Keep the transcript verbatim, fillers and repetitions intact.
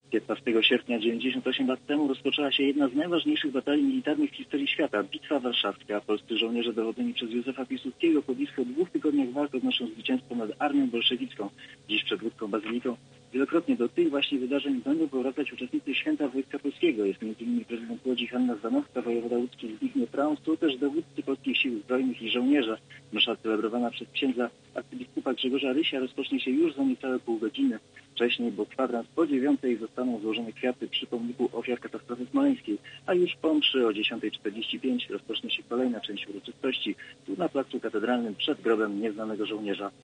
piętnastego sierpnia dziewięćdziesiąt osiem lat temu rozpoczęła się jedna z najważniejszych batalii militarnych w historii świata, Bitwa Warszawska. Polscy żołnierze dowodzeni przez Józefa Piłsudskiego po blisko dwóch tygodniach walk odnoszą zwycięstwo nad armią bolszewicką. Dziś przed łódzką bazyliką wielokrotnie do tych właśnie wydarzeń będą powracać uczestnicy Święta Wojska Polskiego. Jest między innymi prezydent Łodzi Hanna Zdanowska, wojewoda łódzki Zbigniew Braun, są też dowódcy polskich sił zbrojnych i żołnierze. Msza celebrowana przez księdza arcybiskupa Grzegorza Rysia rozpocznie się już za niecałe pół godziny wcześniej, bo kwadrans po dziewiątej zostaną złożone kwiaty przy pomniku ofiar katastrofy smoleńskiej, a już po mszy o dziesiątej czterdzieści pięć rozpocznie się kolejna część uroczystości tu na placu katedralnym przed grobem nieznanego żołnierza.